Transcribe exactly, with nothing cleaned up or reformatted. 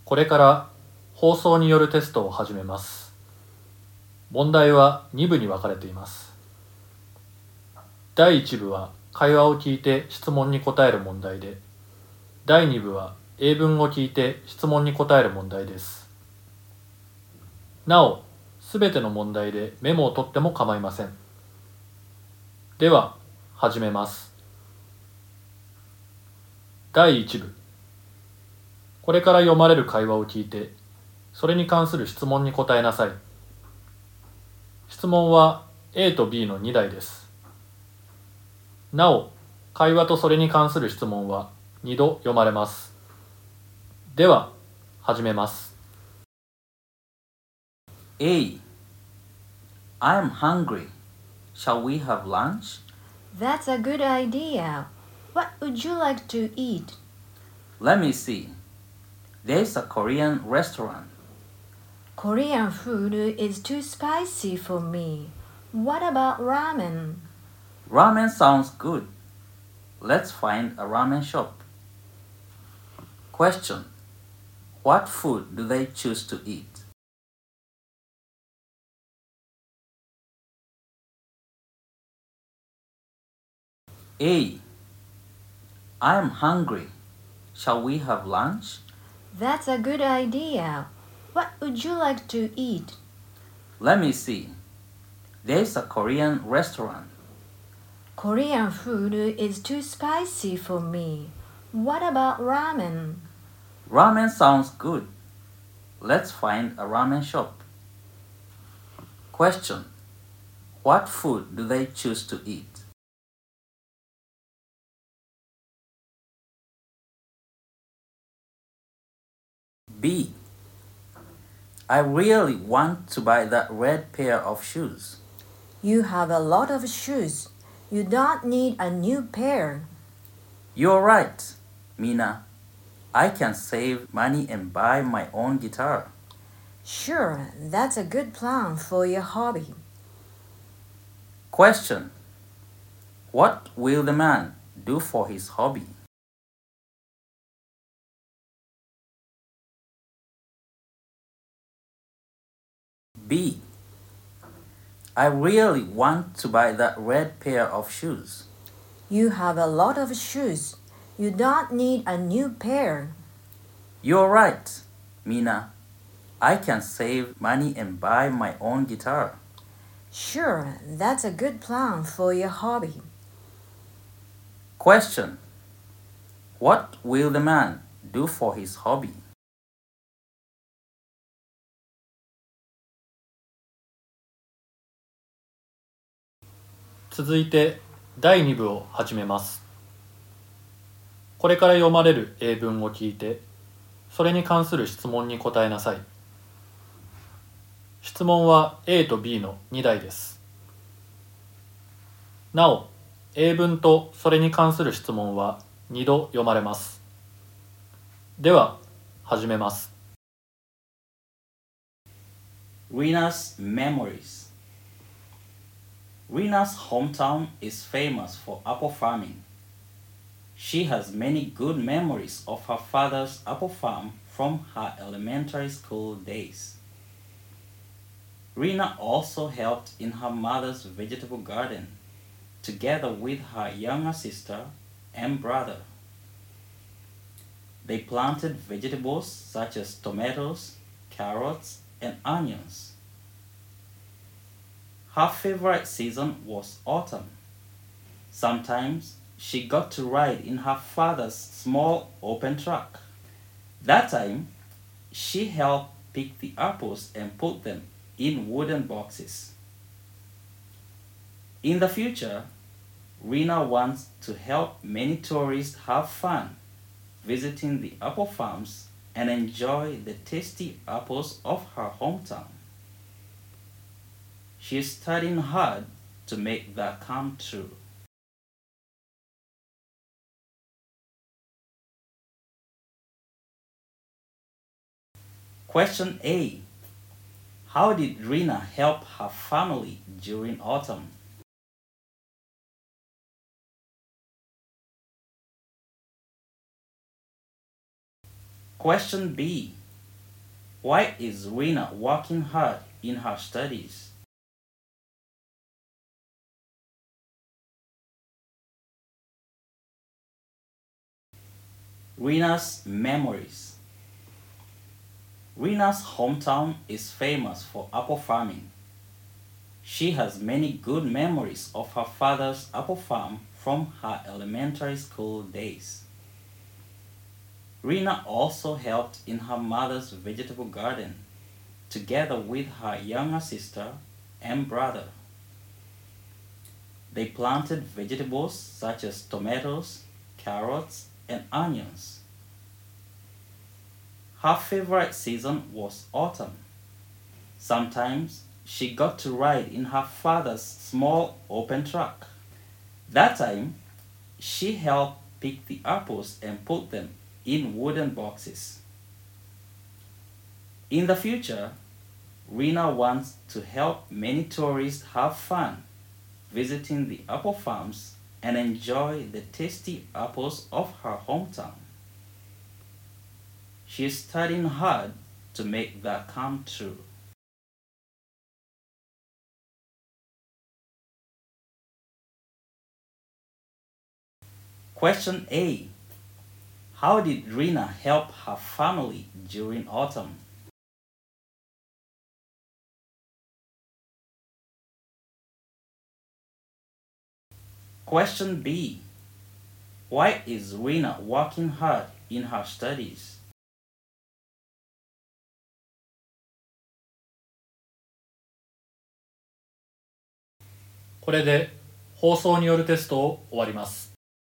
これから放送によるテストを始めます。問題はに部に分かれています。だいいち部は会話を聞いて質問に答える問題で、だいに部は英文を聞いて質問に答える問題です。なお、すべての問題でメモを取っても構いません。では、始めます。だいいち部。これから読まれる会話を聞いて、それに関する質問に答えなさい。質問は A と B のに題です。なお、会話とそれに関する質問はに度読まれます。では、始めます。 A. I'm hungry. Shall we have lunch? That's a good idea. What would you like to eat? Let me see. There's a Korean restaurant. Korean food is too spicy for me. What about ramen? Ramen sounds good. Let's find a ramen shop. Question. What food do they choose to eat? A. I'm hungry. Shall we have lunch? That's a good idea. What would you like to eat? Let me see. There's a Korean restaurant. Korean food is too spicy for me. What about ramen? Ramen sounds good. Let's find a ramen shop. Question. What food do they choose to eat? B. I really want to buy that red pair of shoes. You have a lot of shoes. You don't need a new pair. You're right, Mina. I can save money and buy my own guitar. Sure, that's a good plan for your hobby. Question. What will the man do for his hobby? B. I really want to buy that red pair of shoes. You have a lot of shoes. You don't need a new pair. You're right, Mina. I can save money and buy my own guitar. Sure, that's a good plan for your hobby. Question. What will the man do for his hobby? 続いてだいに部を始めます。これから読まれる英文を聞いて、それに関する質問に答えなさい。質問は A と B のに題です。なお、英文とそれに関する質問はに度読まれます。では、始めます。 Rina's memories. Rina's hometown is famous for apple farming. She has many good memories of her father's apple farm from her elementary school days. Rina also helped in her mother's vegetable garden, together with her younger sister and brother. They planted vegetables such as tomatoes, carrots, and onions. Her favorite season was autumn. Sometimes she got to ride in her father's small open truck. That time, she helped pick the apples and put them in wooden boxes. In the future, Rina wants to help many tourists have fun visiting the apple farms and enjoy the tasty apples of her hometown. She is studying hard to make that come true. Question A. How did Rina help her family during autumn? Question B. Why is Rina working hard in her studies? Rina's memories. Rina's hometown is famous for apple farming. She has many good memories of her father's apple farm from her elementary school days. Rina also helped in her mother's vegetable garden, together with her younger sister and brother. They planted vegetables such as tomatoes, carrots, and onions. Her favorite season was autumn. Sometimes she got to ride in her father's small open truck. That time, she helped pick the apples and put them in wooden boxes. In the future, Rina wants to help many tourists have fun visiting the apple farms and enjoy the tasty apples of her hometown. She is studying hard to make that come true. Question A. How did Rina help her family during autumn? Question B. Why is Rina working hard in her studies? これで放送によるテストを終わります。